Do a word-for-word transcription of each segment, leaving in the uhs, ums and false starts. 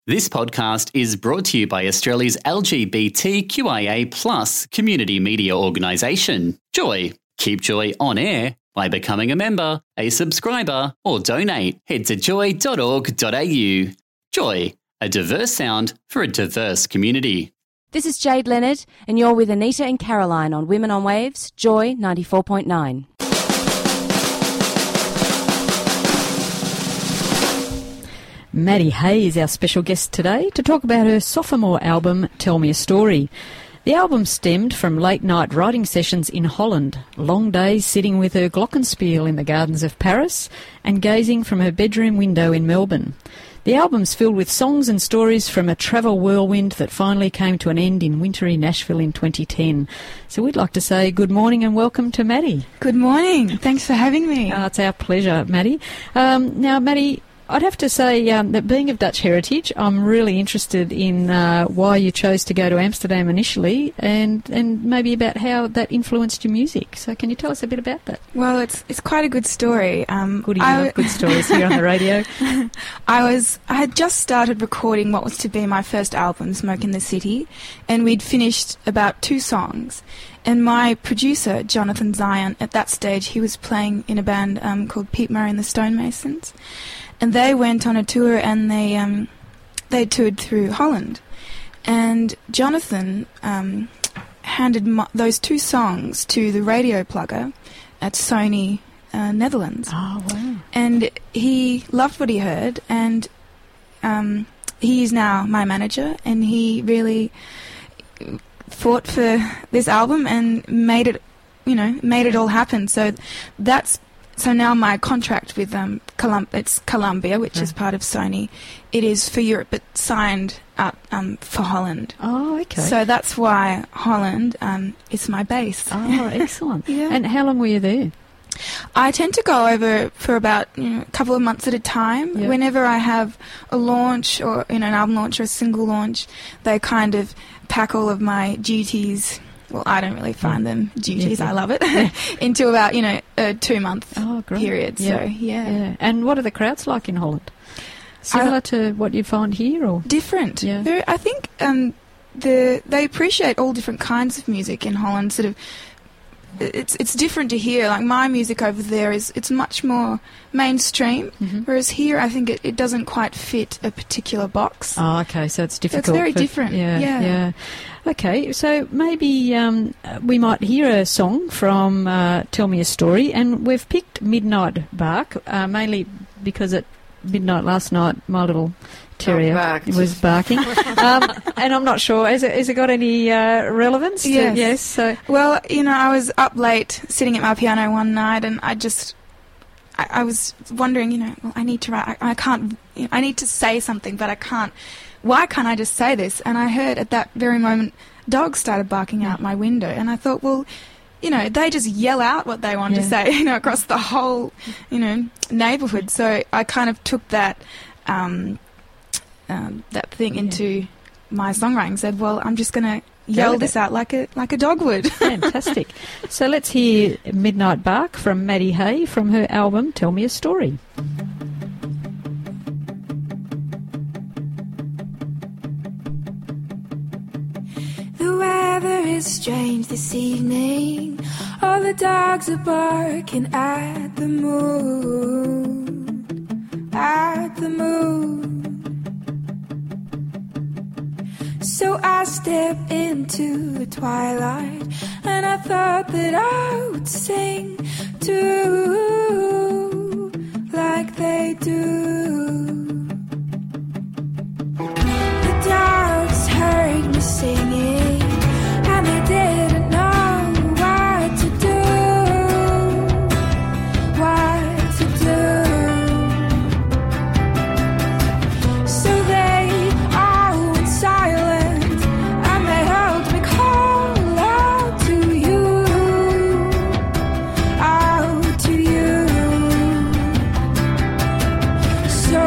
This podcast is brought to you by Australia's L G B T Q I A plus community media organisation, Joy. Keep Joy on air by becoming a member, a subscriber, or donate. Head to joy dot org dot a u. Joy, a diverse sound for a diverse community. This is Jade Leonard, and you're with Anita and Caroline on Women on Waves, Joy ninety-four point nine. Maddie Hay is our special guest today to talk about her sophomore album, Tell Me a Story. The album stemmed from late-night writing sessions in Holland, long days sitting with her glockenspiel in the gardens of Paris and gazing from her bedroom window in Melbourne. The album's filled with songs and stories from a travel whirlwind that finally came to an end in wintry Nashville in twenty ten. So we'd like to say good morning and welcome to Maddie. Good morning. Thanks for having me. Uh, it's our pleasure, Maddie. Um, now, Maddie, I'd have to say um, that being of Dutch heritage, I'm really interested in uh, why you chose to go to Amsterdam initially and, and maybe about how that influenced your music. So can you tell us a bit about that? Well, it's it's quite a good story. Um, Good, you love good stories here on the radio. I was I had just started recording what was to be my first album, Smoke in the City, and we'd finished about two songs. And my producer, Jonathan Zion, at that stage, he was playing in a band um, called Pete Murray and the Stonemasons. And they went on a tour and they um, they toured through Holland. And Jonathan um, handed mo- those two songs to the radio plugger at Sony uh, Netherlands. Oh, wow. And he loved what he heard, and um, he is now my manager, and he really fought for this album and made it, you know, made it all happen. So that's So now my contract with um, Colum- it's Columbia, which yeah. is part of Sony, it is for Europe, but signed out um, for Holland. Oh, okay. So that's why Holland um, is my base. Oh, excellent. Yeah. And how long were you there? I tend to go over for about you know, a couple of months at a time. Yep. Whenever I have a launch or you know, an album launch or a single launch, they kind of pack all of my duties. Well, I don't really find them duties. Yeah, yeah. I love it. Into about, you know, a two-month oh, great. period. Yeah. So, yeah. yeah. And what are the crowds like in Holland? Similar I, to what you find here, or different? Yeah. Very, I think um, the they appreciate all different kinds of music in Holland. Sort of, it's it's different to here. Like my music over there is it's much more mainstream, mm-hmm. whereas here I think it, it doesn't quite fit a particular box. Oh, okay. So it's difficult. So it's very for, different. Yeah, yeah. yeah. Okay, so maybe um, we might hear a song from uh, Tell Me a Story, and we've picked Midnight Bark, uh, mainly because at midnight last night my little terrier oh, was barking. um, and I'm not sure, has it, has it got any uh, relevance? To, yes. yes. So. Well, you know, I was up late sitting at my piano one night, and I just... I, I was wondering, you know, well, I need to write... I, I can't... You know, I need to say something, but I can't... Why can't I just say this? And I heard at that very moment dogs started barking out my window, and I thought, well, you know, they just yell out what they want yeah. to say, you know, across the whole, you know, neighbourhood. So I kind of took that um, um, that thing yeah. into my songwriting. Said, well, I'm just going to yell this it. out like a like a dog would. Fantastic. So let's hear Midnight Bark from Maddie Hay from her album Tell Me a Story. The weather is strange this evening. All the dogs are barking at the moon, at the moon. So I step into the twilight, and I thought that I would sing too, like they do. The dogs heard me singing, and they didn't know what to do, what to do. So they all went silent, and they heard me call out to you, out to you. So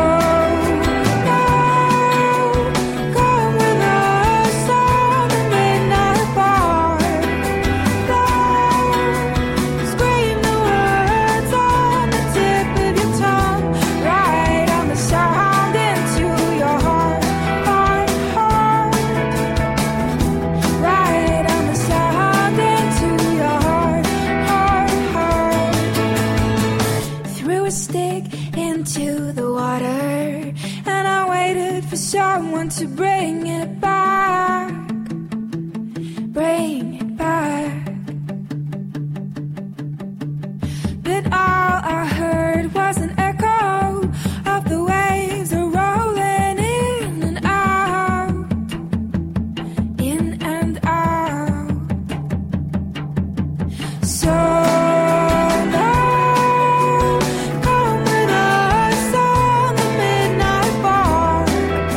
for someone to bring it back, bring it back. But all I heard was an echo of the waves are rolling in and out, in and out. So now, come with us on the midnight bar.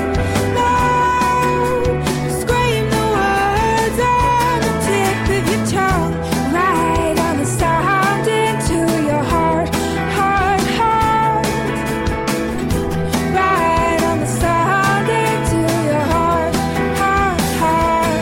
Now, scream the words on the tip of your tongue, right on the sound into your heart, heart, heart. Right on the sound into your heart, heart, heart.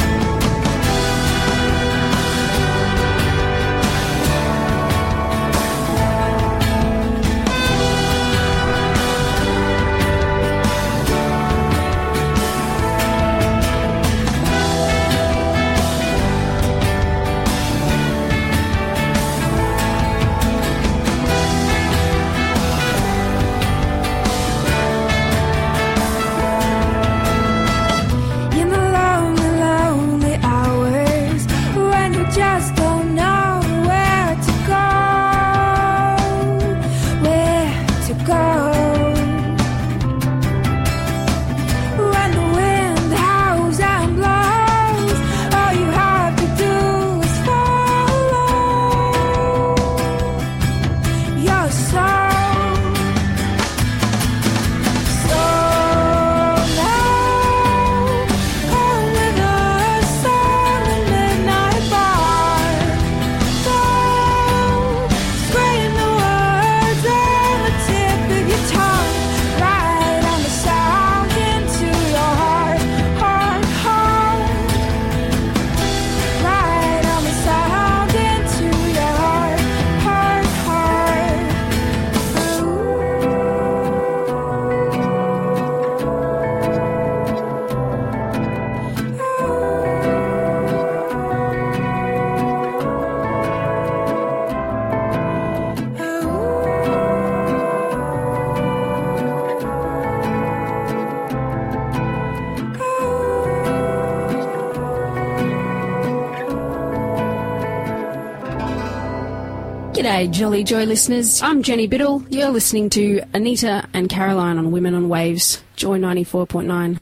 In the lonely, lonely hours when you just don't know where to go, where to go. When the wind howls and blows, all you have to do is follow your soul. So now, come with us on the midnight bar. Go, scream the words on the tip of your tongue, right on the sound into your heart, heart, heart. Right on the sound into your heart, heart, heart. G'day, Jolly Joy listeners. I'm Jenny Biddle. You're listening to Anita and Caroline on Women on Waves, Joy ninety-four point nine.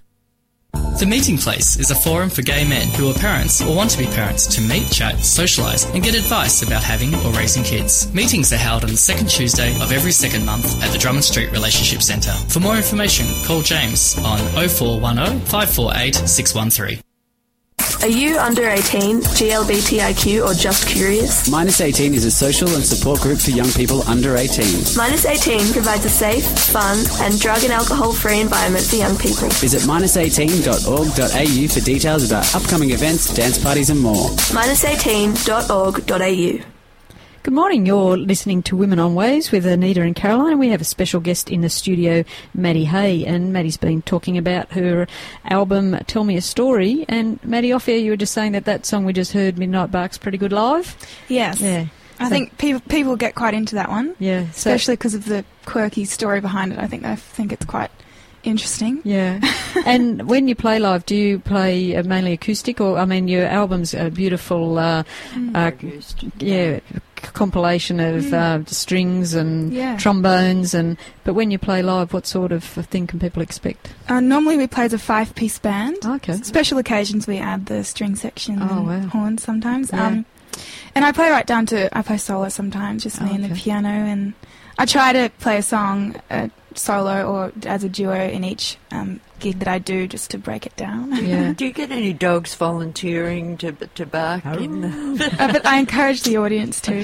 The Meeting Place is a forum for gay men who are parents or want to be parents to meet, chat, socialise and get advice about having or raising kids. Meetings are held on the second Tuesday of every second month at the Drummond Street Relationship Centre. For more information, call James on oh four one oh, five four eight, six one three. Are you under eighteen, G L B T I Q or just curious? Minus eighteen is a social and support group for young people under eighteen. Minus eighteen provides a safe, fun and drug and alcohol-free environment for young people. Visit minus eighteen dot org dot a u for details about upcoming events, dance parties and more. minus eighteen dot org dot a u. Good morning. You're listening to Women on Waves with Anita and Caroline. We have a special guest in the studio, Maddie Hay, and Maddie's been talking about her album Tell Me a Story. And Maddie, off air, you were just saying that that song we just heard, Midnight Bark's pretty good live. Yes. Yeah. I So- think people people get quite into that one. Yeah. So, Especially because of the quirky story behind it. I think I think it's quite interesting. yeah. And when you play live, do you play uh, mainly acoustic, or I mean, your album's a beautiful, uh, uh, yeah, c- compilation of uh, strings and Yeah. trombones, and but when you play live, what sort of thing can people expect? Uh, normally we play as a five-piece band. Okay. Special occasions we add the string section Oh, and wow. horns sometimes. Yeah. Um, and I play right down to, I play solo sometimes, just me Oh, and the okay. piano. And I try to play a song uh, solo or as a duo in each um, gig that I do, just to break it down. Yeah. Do you get any dogs volunteering to to bark? In the... Uh, but I encourage the audience to.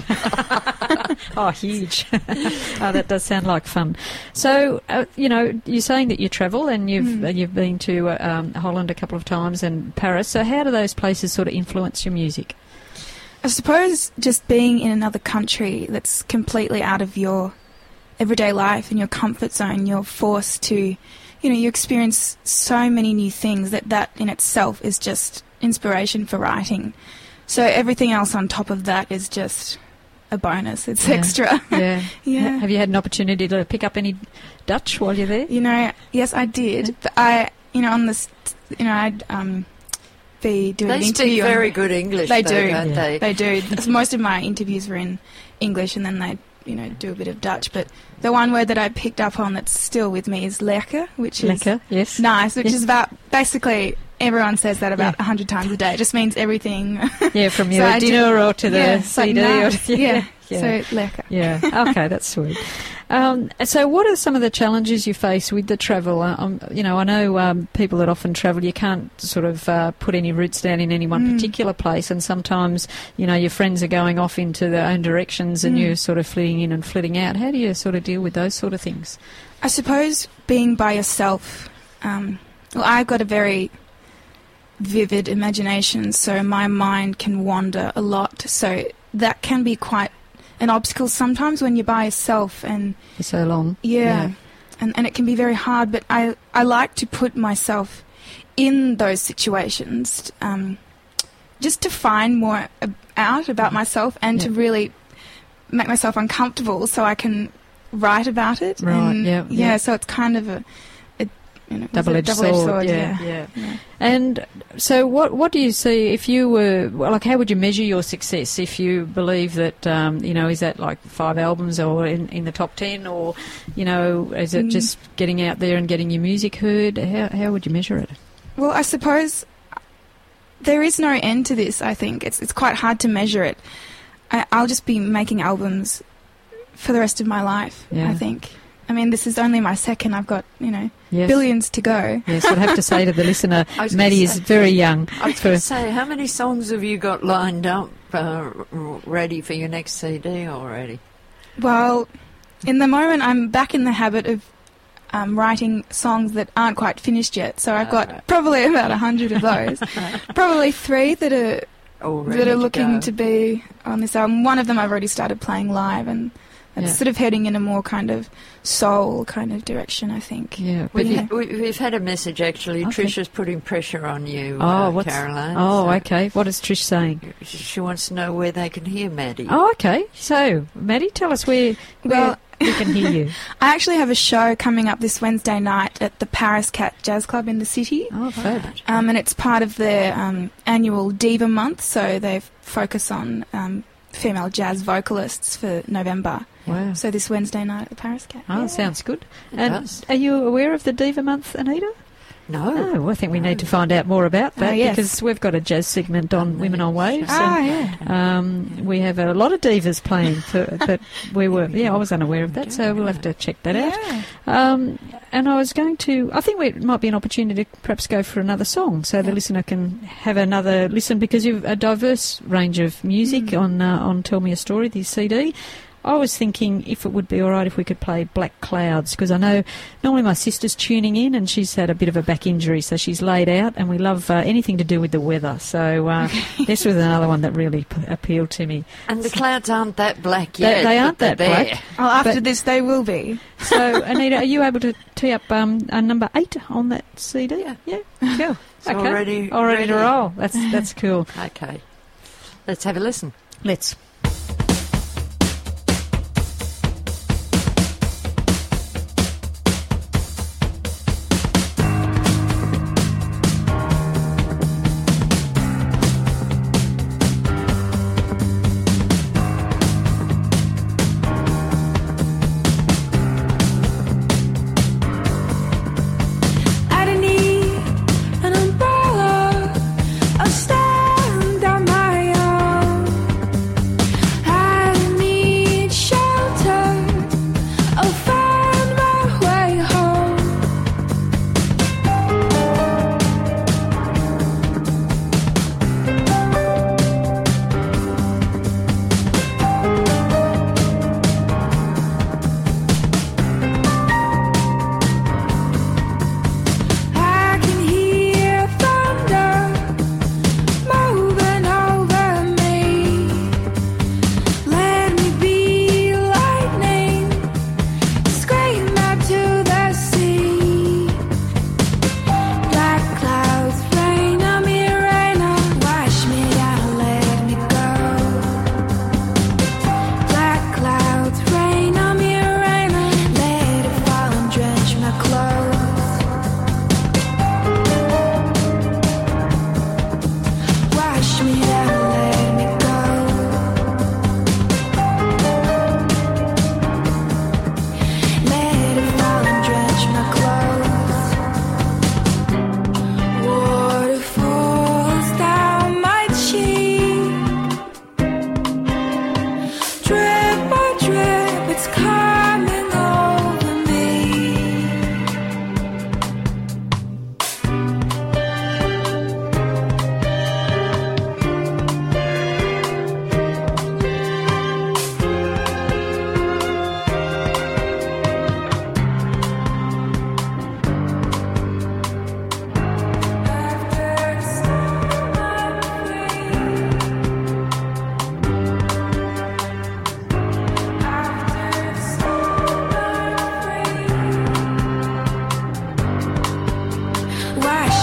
Oh, huge. Oh, that does sound like fun. So, uh, you know, you're saying that you travel and you've Mm. uh, you've been to uh, um, Holland a couple of times and Paris. So how do those places sort of influence your music? I suppose just being in another country that's completely out of your everyday life and your comfort zone, you're forced to, you know, you experience so many new things that that in itself is just inspiration for writing. So everything else on top of that is just a a bonus. It's Yeah. extra. Yeah. Yeah. Have you had an opportunity to pick up any Dutch while you're there? You know, yes, I did. But I, you know, on this, you know, I'd um, be doing They an speak interview. on- very good English, They though, do. don't Yeah. they? They do. Most of my interviews were in English, and then they, you know, do a bit of Dutch. But the one word that I picked up on that's still with me is lekker, which is Lekker, yes. nice, which Yes. is about basically everyone says that about a Yeah. hundred times a day. It just means everything. Yeah, from So your I do- dinner or to the yeah, it's like C D. nice. or, yeah. yeah. So lekker. Yeah. Okay, that's sweet. Um, so, what are some of the challenges you face with the travel? Uh, um, you know, I know um, people that often travel. You can't sort of uh, put any roots down in any one Mm. particular place, and sometimes you know your friends are going off into their own directions, and Mm. you're sort of flitting in and flitting out. How do you sort of deal with those sort of things? I suppose being by yourself. Um, well, I've got a very vivid imagination, so my mind can wander a lot. So that can be quite an obstacle sometimes when you're by yourself, and For so long. yeah, Yeah. And, and it can be very hard. But I, I like to put myself in those situations, um, just to find more ab- out about myself and to Yeah. really make myself uncomfortable, so I can write about it. Right, And yeah, yeah. yeah. So it's kind of a, a you know, Double-edged, double-edged sword. sword. yeah, yeah. yeah. And so, what what do you see if you were well, like? How would you measure your success if you believe that um, you know? Is that like five albums or in, in the top ten, or you know, is it Mm. just getting out there and getting your music heard? How how would you measure it? Well, I suppose there is no end to this. I think it's it's quite hard to measure it. I, I'll just be making albums for the rest of my life. Yeah. I think. I mean, this is only my second. I've got, you know, Yes. billions to go. Yes, I'd have to say to the listener, I was Maddie gonna is say- very young. I was for- going to say, how many songs have you got lined up uh, r- ready for your next C D already? Well, in the moment, I'm back in the habit of um, writing songs that aren't quite finished yet. So I've got Alright. probably about a hundred of those. Probably three that are All ready that are to looking go. to be on this album. One of them I've already started playing live, and it's Yeah. sort of heading in a more kind of soul kind of direction, I think. yeah, but We've, you- we- we've had a message actually. Okay. Trisha's putting pressure on you, oh, uh, what's Caroline. oh, so okay. What is Trish saying? She she wants to know where they can hear Maddie. Oh, okay. So, Maddie, tell us where, where Well, we can hear you. I actually have a show coming up this Wednesday night at the Paris Cat Jazz Club in the city. Oh, fab. Um, and it's part of their um, annual Diva Month, so they focus on um, female jazz vocalists for November. Wow. So this Wednesday night at the Paris Cat. Oh, Yeah. sounds good. It And does. are you aware of the Diva Month, Anita? No. Oh, well, I think we need to find out more about that Oh, yes. because we've got a jazz segment on Women on Waves. Ah, and, yeah. um, we have a lot of divas playing, for, but we were, yeah, I was unaware of that, so we'll have to check that out. Yeah. Um, and I was going to, I think it might be an opportunity to perhaps go for another song so the listener can have another listen because you've a diverse range of music Mm. on uh, on Tell Me a Story, the C D. I was thinking if it would be all right if we could play Black Clouds because I know normally my sister's tuning in and she's had a bit of a back injury, so she's laid out, and we love uh, anything to do with the weather. So uh, this was another one that really p- appealed to me. And the clouds aren't that black They- yet. they but aren't they're that black. there. Well, after But- this, they will be. So, Anita, are you able to tee up um, a number eight on that C D? Yeah. Yeah, cool. It's already All ready to ready. roll. That's that's cool. Okay. Let's have a listen. Let's. I don't need an umbrella. I'll stand on my own.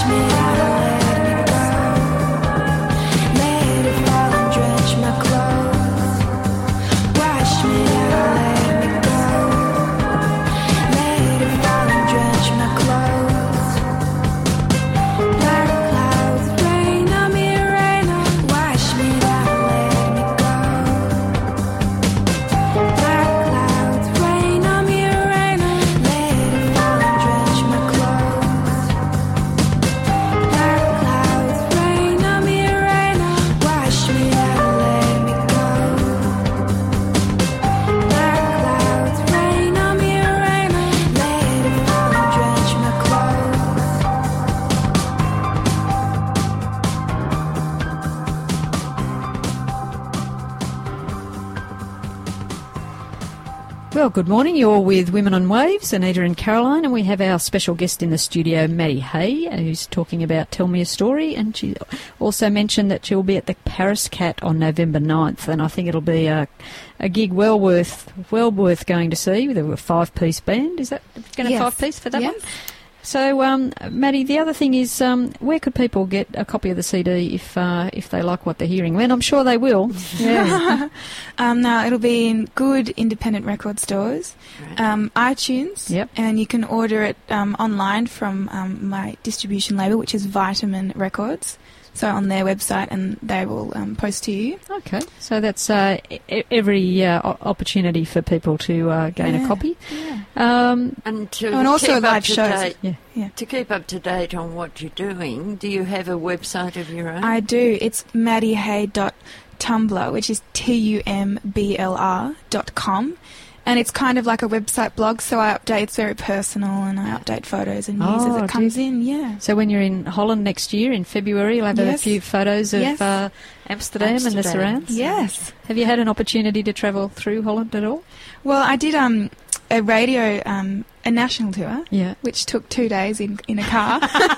Well, good morning. You're with Women on Waves, Anita and Caroline, and we have our special guest in the studio, Maddie Hay, who's talking about Tell Me a Story, and she also mentioned that she'll be at the Paris Cat on November ninth, and I think it'll be a, a gig well worth well worth going to see with a five-piece band. Is that going to Yes. five-piece for that Yes. one? So, um, Maddie, the other thing is, um, where could people get a copy of the C D if uh, if they like what they're hearing? And I'm sure they will. Yeah. um, now, it'll be in good independent record stores, um, iTunes, Yep. and you can order it um, online from um, my distribution label, which is Vitamin Records. So on their website, and they will um, post to you. Okay, so that's uh, e- every uh, o- opportunity for people to uh, gain Yeah. a copy. Yeah. Um, And to And also keep up live to shows. date, Yeah. Yeah. to keep up to date on what you're doing, do you have a website of your own? I do. It's maddiehay dot tumblr, which is T U M B L R dot com. And it's kind of like a website blog, so I update. It's very personal, and I update photos and news Oh, as it comes geez. in. Yeah. So when you're in Holland next year, in February, you'll have a Yes. few photos of Yes. uh, Amsterdam, and the Amsterdam. surrounds? Yes. Have you had an opportunity to travel through Holland at all? Well, I did um, a radio, um, a national tour, Yeah. which took two days in in a car.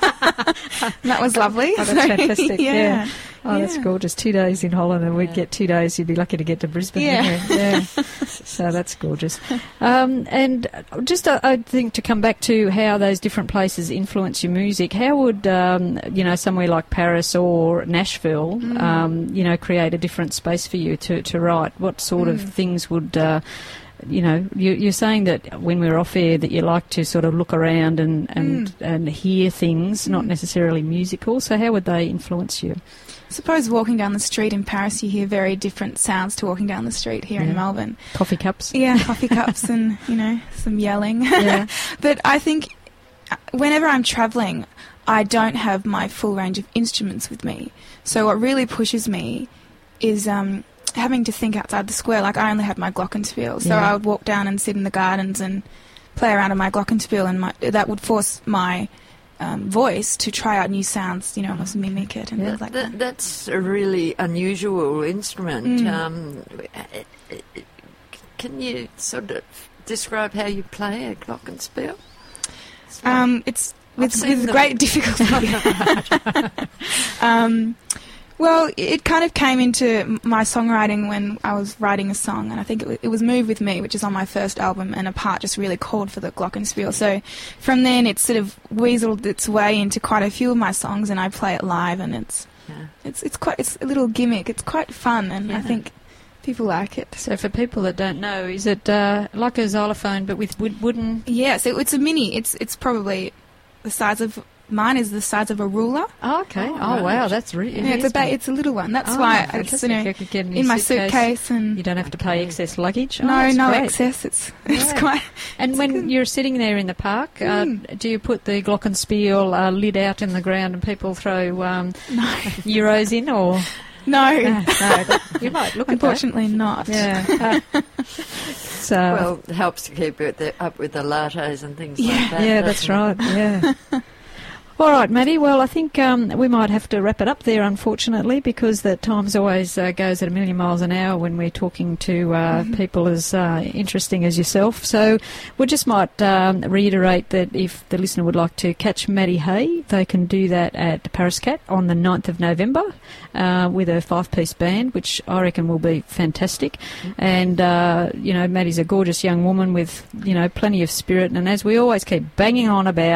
That was lovely. Oh, that's fantastic. yeah. Yeah. Oh, that's Yeah. gorgeous. Two days in Holland, and we'd Yeah. get two days. You'd be lucky to get to Brisbane. Yeah. wouldn't you? Yeah. So that's gorgeous. Um, and just, uh, I think, to come back to how those different places influence your music, how would, um, you know, somewhere like Paris or Nashville, Mm. um, you know, create a different space for you to, to write? What sort of Mm. things would... Uh, you know, you, you're saying that when we're off air that you like to sort of look around and, and, Mm. and hear things, not Mm. necessarily musical. So how would they influence you? Suppose walking down the street in Paris, you hear very different sounds to walking down the street here Yeah. in Melbourne. Coffee cups? Yeah, coffee cups and, you know, some yelling. Yeah. But I think uh, whenever I'm travelling, I don't have my full range of instruments with me. So what really pushes me is um, having to think outside the square. Like, I only had my glockenspiel, so Yeah. I would walk down and sit in the gardens and play around on my glockenspiel, and my, that would force my um, voice to try out new sounds, you know, almost mimic it and Yeah. things like That, that. that's a really unusual instrument. Mm. Um, can you sort of describe how you play a glockenspiel? It's like- Um, it's I've with, seen with them. great difficulty. um, well, it kind of came into m- my songwriting when I was writing a song, and I think it, w- it was Move With Me, which is on my first album, and a part just really called for the glockenspiel. So from then it sort of weaseled its way into quite a few of my songs, and I play it live, and it's Yeah. it's it's quite it's a little gimmick. It's quite fun, and I Yeah. think people like it. So for people that don't know, is it uh, like a xylophone but with wood, wooden... Yes, it, it's a mini. It's it's probably the size of mine is the size of a ruler. Oh, okay. Oh, Oh, right. wow, that's really... Yeah, it's a ba- it's a little one. That's why it's, you know, You could get in my suitcase, and You don't have to pay Okay. excess luggage. Oh, no, that's no great. excess. It's it's Yeah. quite. And it's when good. you're sitting there in the park, uh, Mm. do you put the glockenspiel uh, lid out in the ground and people throw um, No, euros in, or... no. No, no, that- you might look Unfortunately, not. at that. Yeah. so... Well, it helps to keep it the, up with the lattes and things Yeah. like that. yeah, that's doesn't it? right, yeah. All right, Maddie. Well, I think um, we might have to wrap it up there, unfortunately, because the times always uh, goes at a million miles an hour when we're talking to uh, Mhm. people as uh, interesting as yourself. So we just might um, reiterate that if the listener would like to catch Maddie Hay, they can do that at Paris Cat on the ninth of November uh, with a five-piece band, which I reckon will be fantastic. And, uh, you know, Maddie's a gorgeous young woman with, you know, plenty of spirit. And as we always keep banging on about,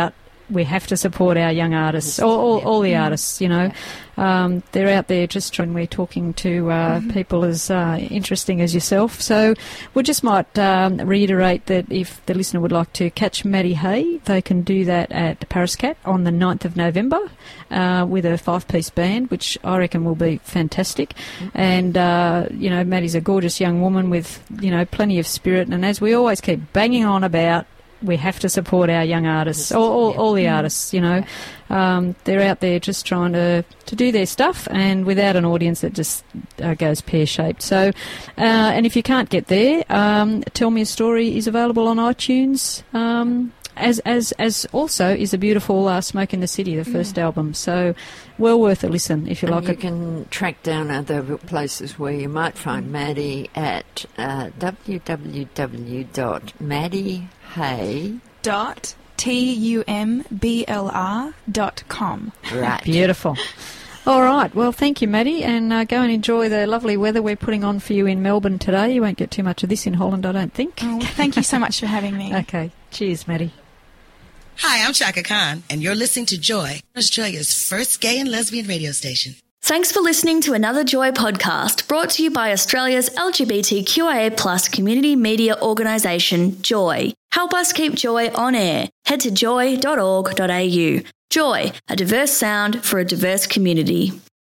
we have to support our young artists, all, all, all the artists, you know. Um, they're out there just trying, we're talking to uh, mm-hmm. people as uh, interesting as yourself. So we just might um, reiterate that if the listener would like to catch Maddie Hay, they can do that at Paris Cat on the ninth of November uh, with a five-piece band, which I reckon will be fantastic. Mm-hmm. And, uh, you know, Maddie's a gorgeous young woman with, you know, plenty of spirit. And as we always keep banging on about, we have to support our young artists, all, all, all the artists, you know. Um, they're out there just trying to, to do their stuff, and without an audience that just uh, goes pear-shaped. So, uh, and if you can't get there, um, Tell Me a Story is available on iTunes, um, as as as also is the beautiful uh, Smoke in the City, the first mm. album. So, well worth a listen if you and like you it. You can track down other places where you might find Maddie at uh, w w w dot maddie hay dot T U M B L R dot com. Right. Beautiful. All right. Well, thank you, Maddie, and uh, go and enjoy the lovely weather we're putting on for you in Melbourne today. You won't get too much of this in Holland, I don't think. Oh, thank you so much for having me. Okay. Cheers, Maddie. Hi, I'm Chaka Khan, and you're listening to Joy, Australia's first gay and lesbian radio station. Thanks for listening to another Joy podcast brought to you by Australia's L G B T Q I A plus community media organisation, Joy. Help us keep Joy on air. Head to joy dot org dot a u. Joy, a diverse sound for a diverse community.